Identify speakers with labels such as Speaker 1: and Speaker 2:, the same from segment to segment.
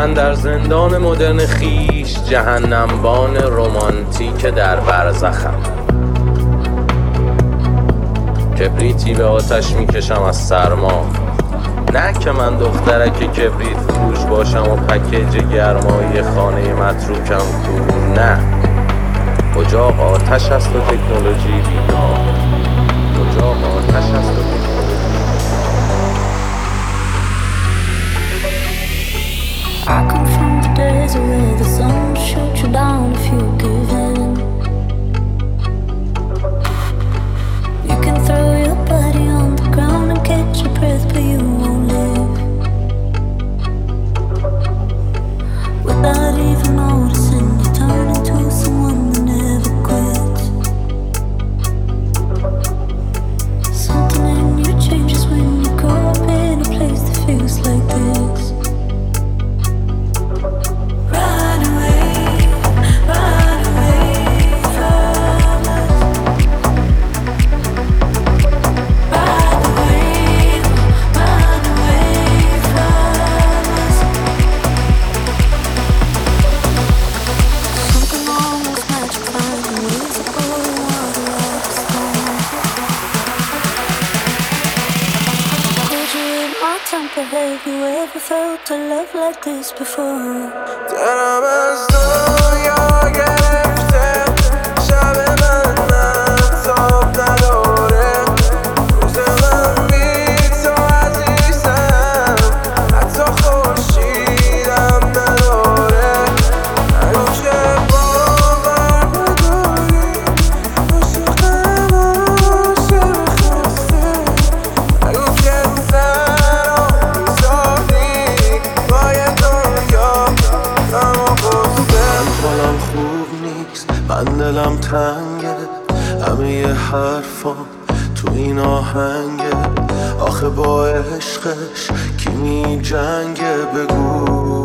Speaker 1: من در زندان مدرن خیش، جهنمبان رمانتیک در برزخم. کبریتی به آتش میکشم از سرما، نه که من دخترک کبریت فروش باشم و پکیج گرمایی خانه متروکم تو، نه. اجاق آتش است و تکنولوژی بیدار، اجاق آتش است و تکنولوژی.
Speaker 2: I come from the desert where the sun shoots you down if you give in. You can throw your body on the ground and catch your breath, but you won't live. Without even noticing, you turn into someone that never quits. Something in you changes when you grow up in a place that feels like this. Have you ever felt a love like this before?
Speaker 3: دلم از دنیا گرفته، شب من نتاب نداره، روز من بی تو عزیزم، حتی خورشیدم نداره. نگو که باور نداری، عاشقم عاشق خسته، نگو که حالم خوب نیست، من دلم تنگه، همه ی حرفام تو این آهنگه. آخه با عشقش کی می جنگه؟ بگو.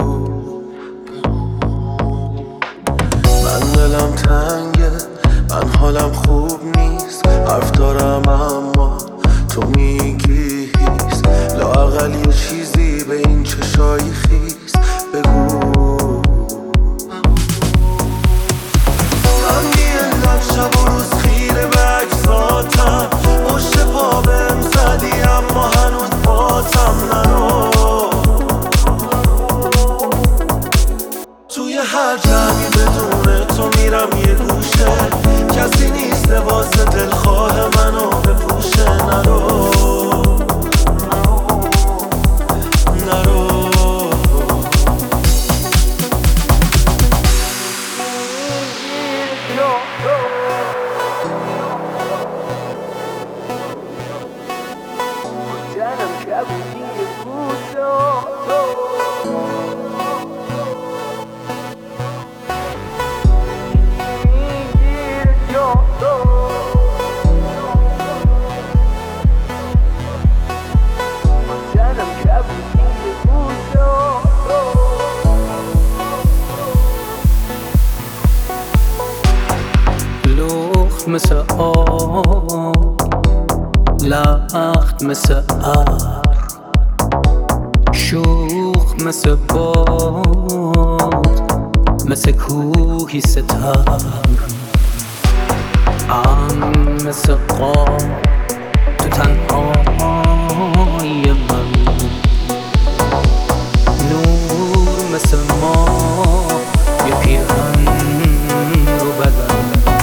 Speaker 3: من دلم تنگه، من حالم خوب نیست، حرف دارم اما تو میگی هیس. لااقل یه چیزی به این چشای خیس بگو. شب و روز خیره به اجزاتم، پشت پا بهم زدی اما هنوز باتم. نرو توی هر جمعی بدون تو میرم یه گوشه، کسی نیست لباس دلخواه منو بپوشه. نرو نرو
Speaker 4: مثل آب، لخت مثل ابر، شوخ مثل باد، مثل کوهی ستر، مثل قاب تو تنهای من، نور مثل ماه یه پیرهن رو بدن.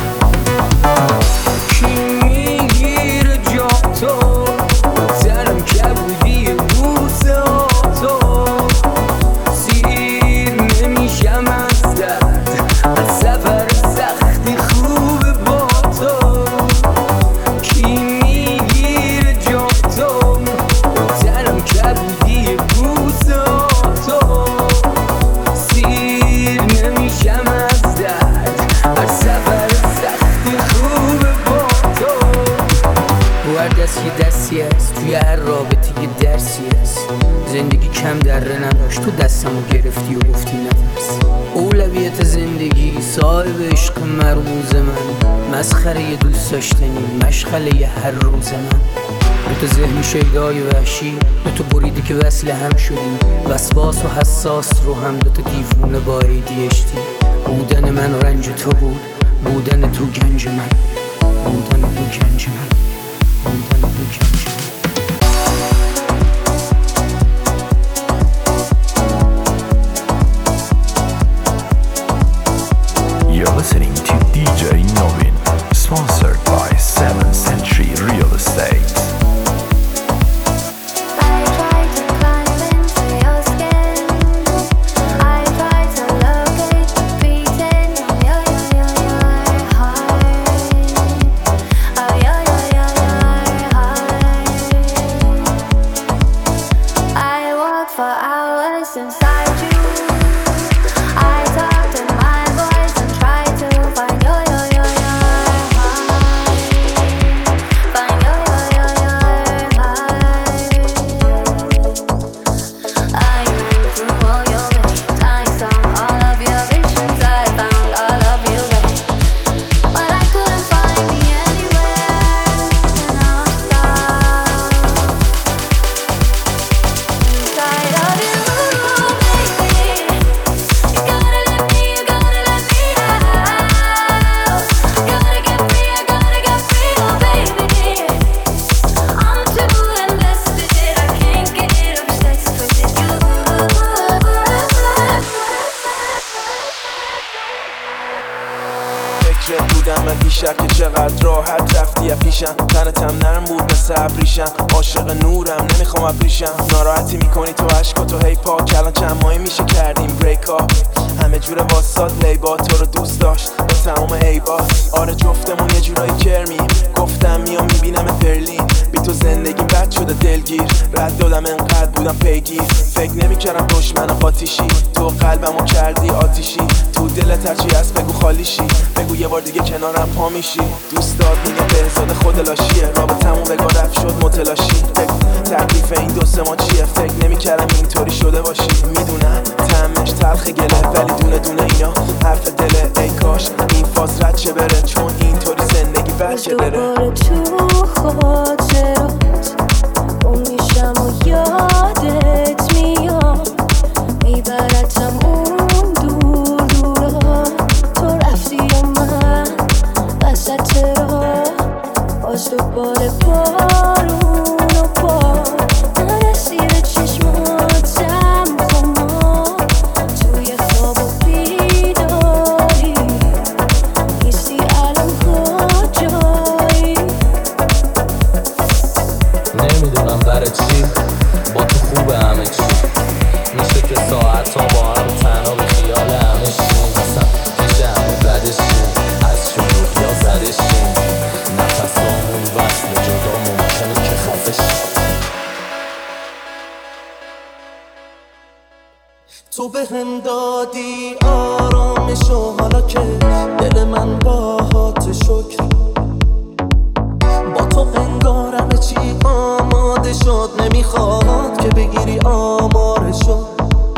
Speaker 4: دستی است توی هر رابطه یه درسی است. زندگی کم دره نداشت، تو دستمو گرفتی و گفتی نترس. اولویت زندگی صاحب عشق مرموز من، مسخره یه دوست داشتنی، مشغله یه هر روز من. دوتا ذهن شیدای وحشی، دوتا بریدی که وصل هم شدیم، وسواس و حساس رو هم دوتا دیوونه با ADHD. بودن من رنج تو بود، بودن تو گنج من، بودن تو گنج من، بودن تو گنج من.
Speaker 5: You're listening to DJ Novin, sponsored by 7th Century Real Estate.
Speaker 3: که چقدر راحت رفتی پیشم، تنتم نرم بود مثل ابریشم، عاشق نورم نمیخوام ابریشم. ناراحتی میکنی تو عشق و تو هی پاک، الان چند ماهی میشه کردیم بریک ها، همه جور واسات لیبا تو رو دوست داشت با تمام عیبا. آره جفتمون یه جورایی کرمیم، گفتم میام میبینم برلین، بی تو زندگیم بد شده دلگیر، رد دادم انقدر بودم پیگیر، فکر نمیکردم دشمنم آتیشی، تو قلبمو کردی آتیشی، تو دلت هرچی هست بگو خالیشی، بگو یه بار دیگه کنارم پا میشی. دوستات میگه بهزاد خود لاشیه، رابطمون بگاه رفت شد متلاشی، تکلیف این دو سه ما چیه، فکر نمیکردم اینطوری شده باشی. میدونم طعمش تلخ گله، ولی دونه دونه اینا حرف دله، ای کاش این فاز رد چه بره، چون اینطوری زندگی بچه بره.
Speaker 2: دوباره تو خاطرات اون میشم و یادت میام، میبرتم اون دور دورا، تو رفتی و من وسط راه، باز دوباره بارون و بار نرسیده چشماتم خما، توی خواب و بیداری نیستی الان کجایی.
Speaker 1: نمیدونم برای چی با تو خوبه همه چی، میشه که ساعت ها با هم تنها به خیال همه شیم، مثلا پیش همه زده شیم، از شروع یا زده شیم، نفس همون وصل جدا ممکنه که خفه شیم.
Speaker 3: تو به هم دادی آرامشو، حالا که دل من باهات شکر، با تو انگارم چی آماده شد، نمیخواد که بگیری آمارشو.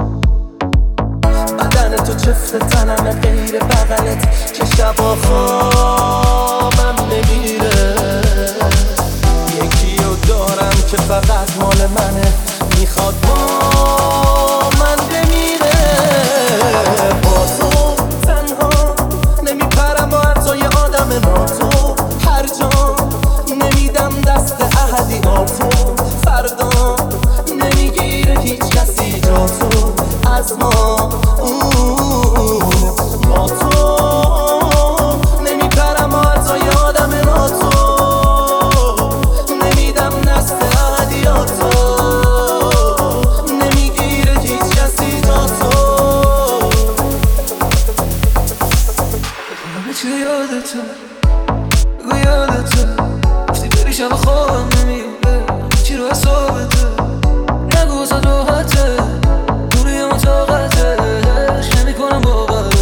Speaker 3: بدن تو چفت تنم غیر بغلت که شبا خوابم نمیره، یکی رو دارم که فقط مال منه، میخواد با من بمیره. با تو تنها نمیپرم با عطای آدم ناتو، هر جا نمیدم دست احدیاتو، فردا نمیگیره هیچ کسی جا تو از ما. با تو نمیپرم با عطای آدم ناتو، نمیدم دست احدیاتو، نمیگیره هیچ کسی جا تو. همه چی یادته، بگو یادته، گفتی بری شب خوابم نمیره، چی رو حسابته، نگو زد راحته، دوری هم طاقتش نمیکنم باورش.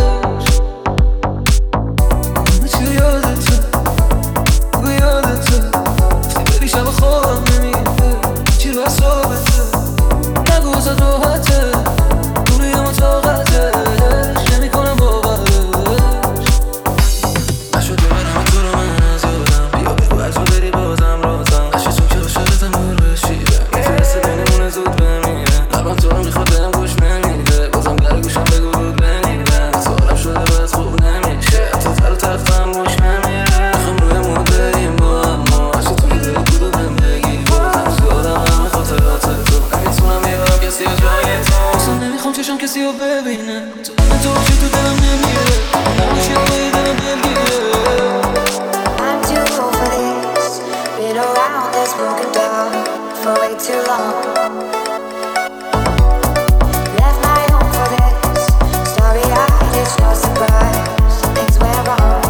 Speaker 3: همه چی یادته، بگو یادته، گفتی بری شب خوابم نمیره، چی رو حسابته، نگو زد راحته، دوری هم طاقتش نمیکنم باورش. نشد ببرم تو رو من از یادم، بیا بگو از تو بری بازم رازم، قشی تو که
Speaker 6: چشم کسی رو ببینه تو باشی تو دلم نمیره نمیشه توی دلم دلگیره
Speaker 2: I'm too old for this. Been around this broken down for way too long. Left my home for this. Starry-eyed, it's no surprise. Things went wrong.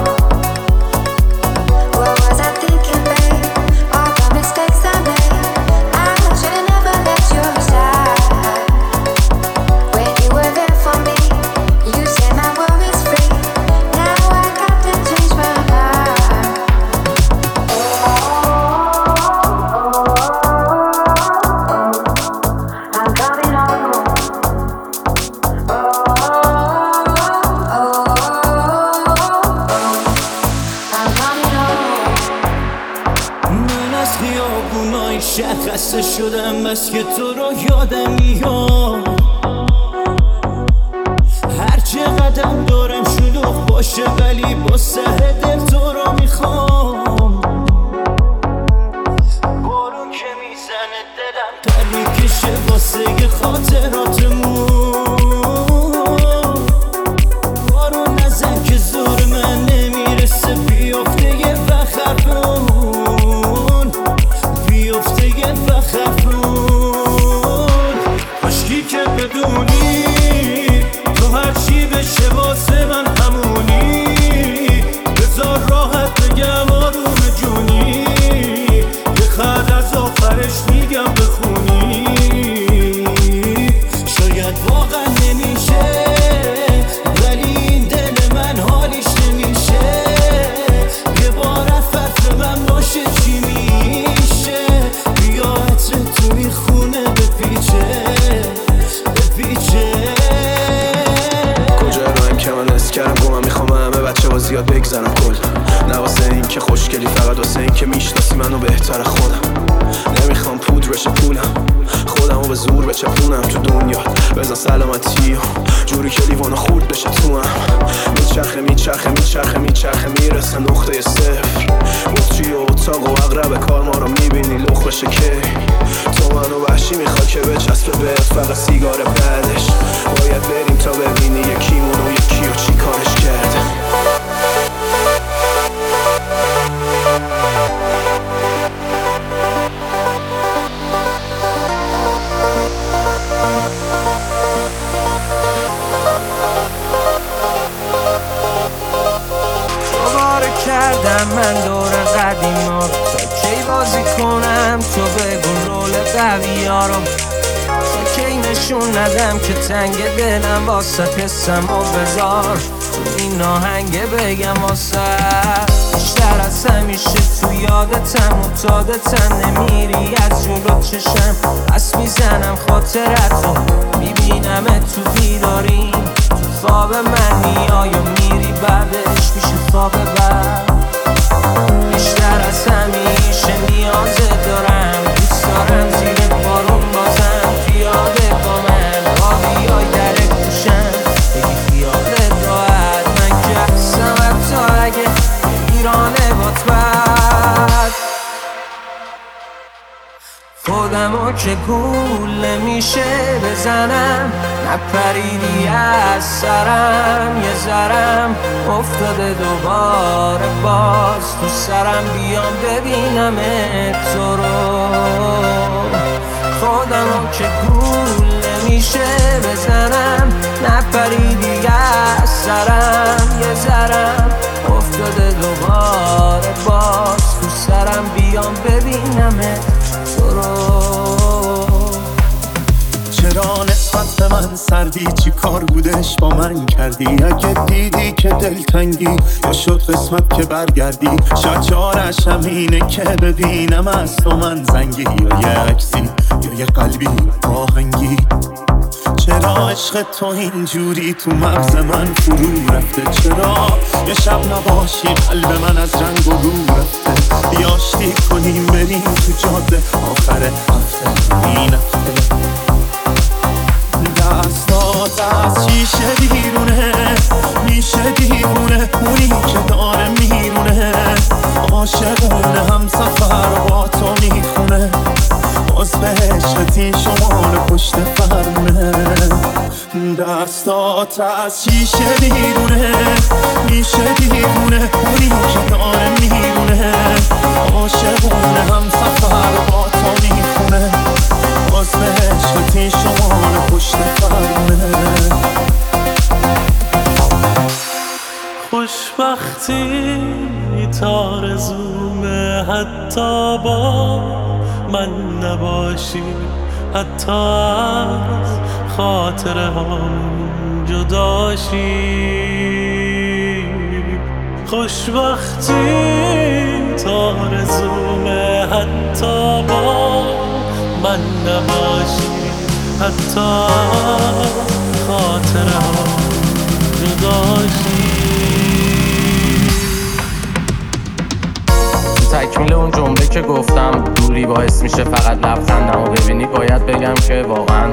Speaker 2: What was I thinking, babe? All the mistakes I made. I should've never let you aside. When you were there for me, you said my worries free. Now I got to change my mind. I'm coming home. I'm coming home.
Speaker 6: من از خیابونای شهر خسته شدم بس که تو رو یادم میاد هر چه قدم دارم شلوغ باشه ولی با سر دل تو رو میخوام بارون که میزنه دلم پر میکشه واسه خاطراتمون بارون نزن که زور من نمیرسه بیافته یه فخرمون بیافته یه فخرمون کاشکی که بدونی تو هرچی بشه واسه من همونی بذار راحت بگم آروم جونی یه خط از آخرش میگم بخونی شاید واقعا نمیشه ولی این دل من حالیش نمیشه یه بار فتر من باشه چی میشه بیا عطر توی خونه بپیچه
Speaker 3: کجا رایم که من حس کردم گمم میخوام همه بچه ها زیاد بگذرم کل نه واسه این که خوشگلی فقط واسه این که میشناسی منو بهتر خودم نمیخوام پودرش پولم خودمو به زور بچپونم تو دنیا بزن سلامتی جوری که لیوانو خورد بشه تو هم میچرخه میچرخه میچرخه میچرخه میرسه نقطه صفر مطری و اتاق و اقرب کار ما رو میبینی لخ بشه که تو منو وحشی میخواد که بچسبه بهت فقط سیگار بعدش باید بریم تا ببینی یکیمون و یکی و چی کارش کرده
Speaker 7: دوباره کردم من دور قدیما تا کی بازی کنم تو بگو رول قوی ها رو تا کی نشون ندم که تنگ دلم واسه حسم و بذار تو این آهنگه بگم واسه بیشتر از همیشه تو یادتم و تادتم نمیری از جلو چشم پس میزنم خاطرت رو میبینم تو بیداریم تو خواب من میای و میری بعدش میشه خواب بعد بیشتر از همیشه نیازه دارم دوست دارم زیر بارون بازم پیاده با من آبیای در گوشم بگی خیالت راحت من که هستم حتی اگه ایرانه بات بد خودمو که گوله میشه بزنم نپریدی از سرم یه ذرم افتاده دوباره باز تو سرم بیام ببینم تو رو خودمو که گوله میشه بزنم نپریدی از سرم یه ذرم افتاده دوباره باز تو سرم بیام ببینم تو رو
Speaker 8: چرا نسبت به من سردی چی کار بودش با من کردی اگه دیدی که دلتنگی یا شد قسمت که برگردی شاید چارش همینه که ببینم از تو من زنگی یا یه عکسی یا یه قلبی آهنگی چرا عشق تو اینجوری تو مغز من فرو رفته چرا یه شب نباشی قلب من از رنگ و رو رفته بیاشتی کنیم بریم تو جاده آخر هفته این هفته دستات از شیشه بیرونه میشه دیوونه اونی که داره میرونه عاشقونه هم سفر با تو میخونه باز به عشقتی شمال پشت فرمونه دستات از شیشه بیرونه میشه دیوونه اونی که داره میرونه عاشقونه هم سفر با تو میخونه باز به عشقتی شمال پشت فرمونه
Speaker 9: خوشبختی تارزومه حتی با من نباشی حتی از خاطره هم جداشی خوشبختی تارزومه حتی با من نباشی حتی خاطره هم جداشی
Speaker 1: تکمیل اون جمله که گفتم دوری باعث میشه فقط لبخندمو ببینی باید بگم که واقعا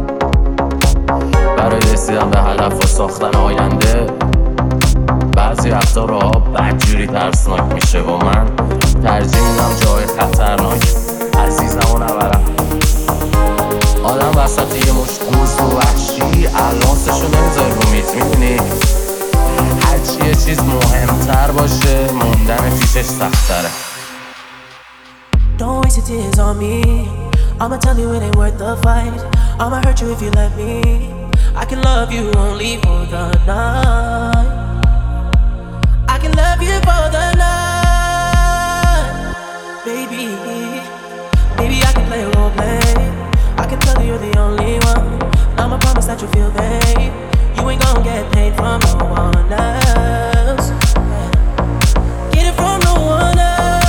Speaker 1: برای رسیدن به هدف و ساختن آینده بعضی وقتا راها بدجوری ترسناک میشه و من ترجیح میدم جای خطرناک عزیزمو نبرم آدم وسط یه مشت قوز و وحشی الانسشو نمیذاری رو میدونی هرچی یه چیز مهمتر باشه موندن پیشش سختره
Speaker 10: Don't waste your tears on me. I'ma tell you it ain't worth the fight. I'ma hurt you if you let me. I can love you only for the night. I can love you for the night. Baby, baby I can play a role play. I can tell you you're the only one. I'ma promise that you feel pain. You ain't gon' get paid from no one else. Get it from no one else.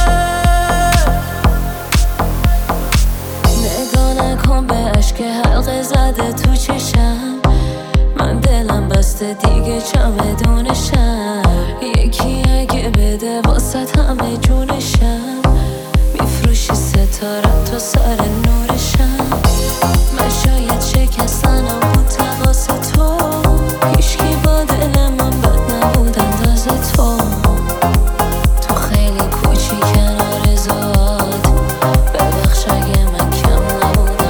Speaker 11: که حلقه زده تو چشم من دلم بسته دیگه چمدونشم یکی اگه بده واسط همه جونشم میفروشی ستاره تو سر نورشم من شاید شکستنم بود تقاس تو هیچکی با دل من بد نبود اندازه تو تو خیلی کوچیکن آرزوات ببخش اگه من کم نبودم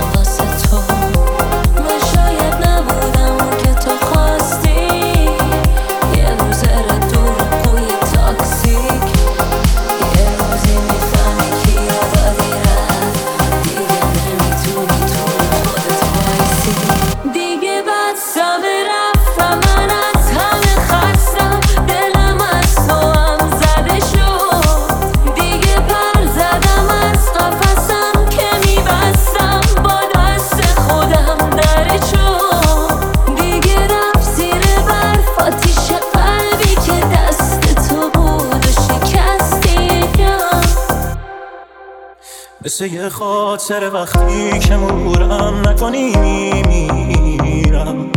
Speaker 8: مثل یه خاطر وقتی که مرورم نکنی میمیرم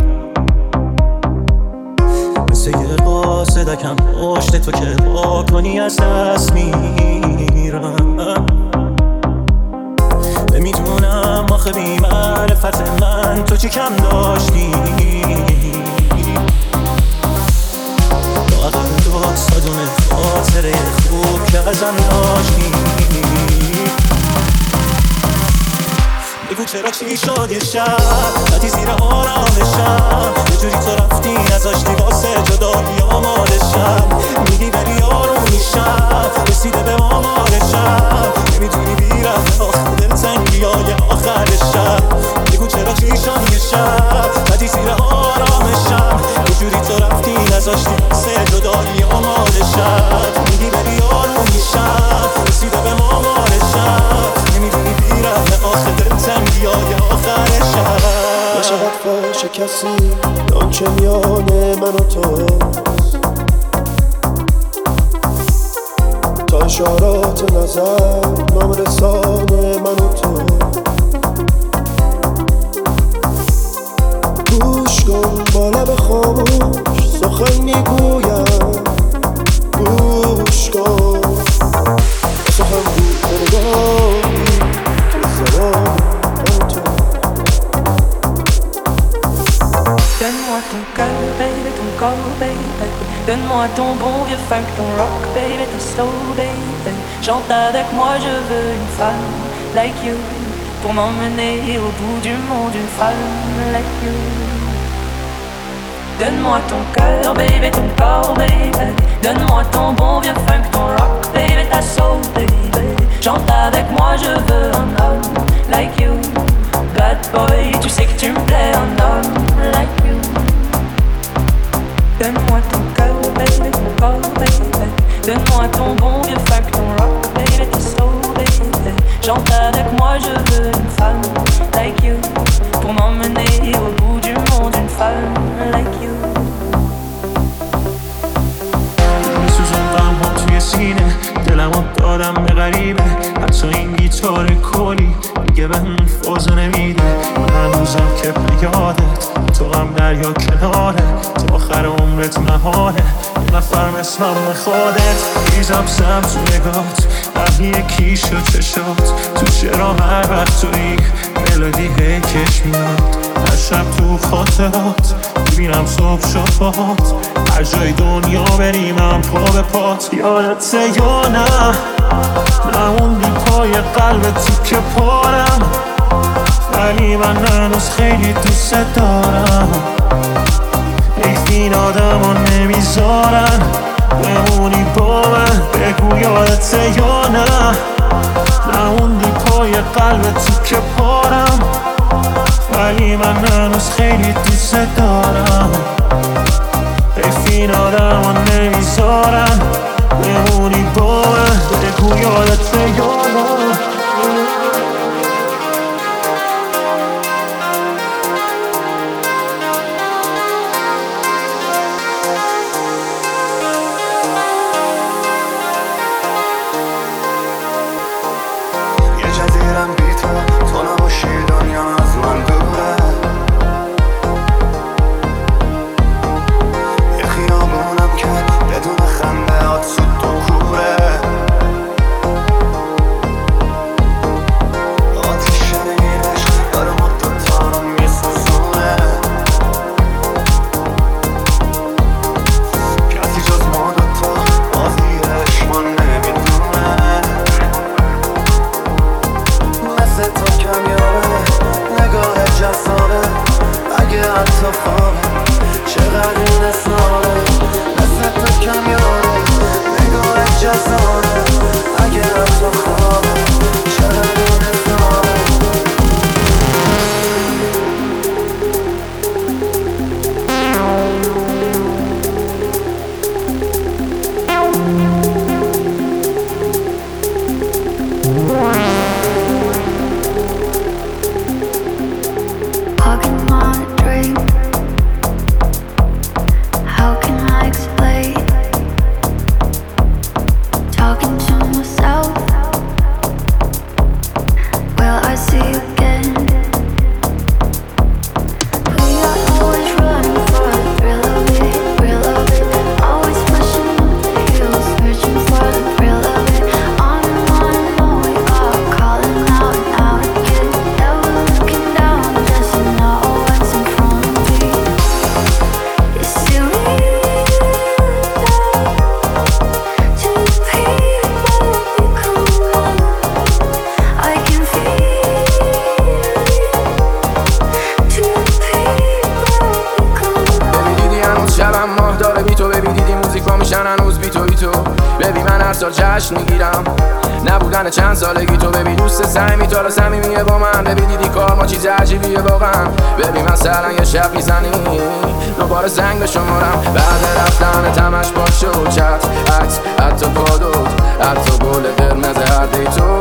Speaker 8: مثل یه قاصدکم پشت تو که با کنی از دست میرم نمیدونم آخه بی معرفت من تو چی کم داشتی لااقل دو صدونه خاطره خوب که ازم داشتی بگو چرا چی شد یه شب ندی زیر آرامشم یه جوری تو رفتی نذاشتی واسه جدایی آمادشم میگی بری آروم میشم رسیده به آمادشم نمیدونی بیرفت آخر دلتنگی های آخر شب بگو چرا چی شد یه شب ندی زیر آرامشم یه جوری تو رفتی نذاشتی واسه جدایی آمادشم میگی بری آروم میشم رسیده به آمادشم نمیدونی بیرفت آخر دلتنگی های آخر شب
Speaker 3: نشود فاش کسی آنچه میان من و تو تا اشارات نظر نام رسان من و تو گوش کن با لب خاموش سخن میگویم گوش کن سخن بود نگاهی تو زمان من تو
Speaker 10: Donne-moi ton cœur, baby, ton corps, baby. Donne-moi ton bon vieux funk, ton rock, baby, ton slow, baby. Chante avec moi, je veux une femme like you. pour m'emmener au bout du monde, une femme like you. Donne-moi ton cœur, baby, ton corps, baby. Donne-moi ton bon vieux funk, ton rock, baby, ta soul, baby. Chante avec moi, je veux un homme like you. Bad boy, tu sais que tu me plais, un homme like you. Donne-moi ton cœur, baby, ton corps, baby. Donne-moi ton bon vieux funk, ton rock, baby, ta soul, baby. Chante avec moi, je veux une femme like you. Pour m'emmener au bout du monde, une femme like you.
Speaker 8: میسوزوندم ها توی سینه دلمو دادم به غریبه حتی این گیتار کلی دیگه بهم فاز نمیده من هنوزم که به یادت تو غم دریا کناره تا آخر عمرت مهانه نفر مثلم خودت ریزم سم تو نگات هم یکی شد چشات تو چرا هر وقت توی ملودی هی کش میاد هر شب تو خاطرات میبینم صبح شد باهات هر جای دنیا بریم هم پا به پات یادت یا نه نموندی پای قلب تو که پارم ولی من هنوز خیلی دوست دارم این آدم ها نمیذارن بمونی با من بگو یادت یا نه نموندی پای قلب تو که پارم ولی من هنوز خیلی دوست دارم این آدم ها نمیذارن بمونی با من بگو یادت یا نه
Speaker 12: جشن میگیرم نبودن چند سالگی تو ببین دوست صمیمی تو صمیمیه با من ببین دیدی کار ما چیز عجیبیه واقعا ببین مثلا یه شب میزنی دوباره زنگ به شمارم بعد رفتن تمش با شد چت عکس حتی کادوت حتی گل قرمز هر دی تو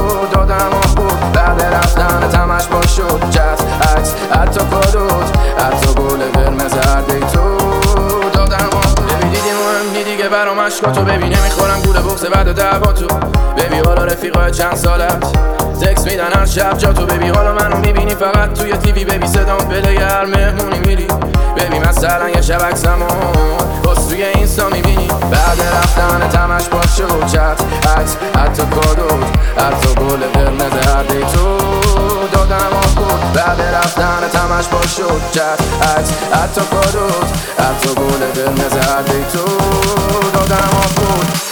Speaker 12: دادم آه بود بعد رفتن تمش با شد چت عکس حتی کادوت حتی گل قرمز هر دی تو دادم آه بود ببین دیدی مهم دیدی که برام عشقاتو ببین نمیخورم گوله بغض بعد دعوا تو ببین حالا رفیقای چند سالت تکس میدن هر شب جا تو ببین حالا منو میبینی فقط توی تیوی ببین صدام پله هر مهمونی میری ببین مثلا یه شب عکسمو باز توی اینستا میبینی بعد رفتن تمش با شد چت عکس حتی کادوت حتی گل قرمز هر دی تو دادم آه بود بعد رفتن تمش با شد چت عکس حتی کادوت حتی گل قرمز هر دی تو دادم آه بود